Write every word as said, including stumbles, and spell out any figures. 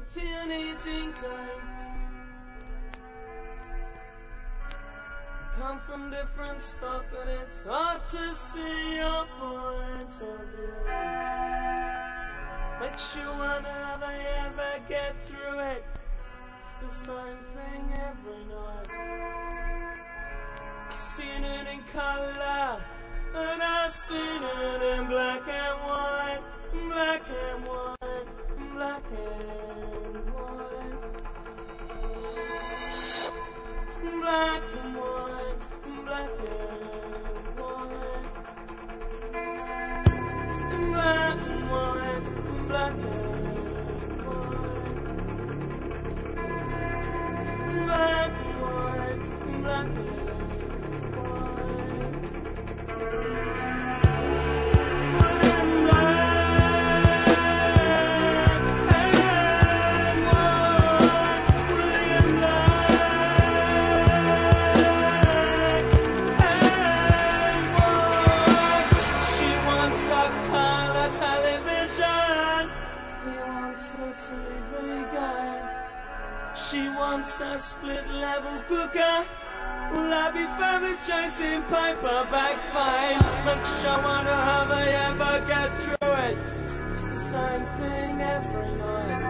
tea and eating cakes. Come from different stock and it's hard to see your point of view. Makes you wonder how they ever get through it. It's the same thing every night. I seen it in colour and I seen it in black and white, black and white, black and white, black and white, black and white, black and white, black and white, black and white, black and white. She wants a split-level cooker. Will I be famous chasing paperback fame? Makes you wonder how they ever get through it. It's the same thing every night.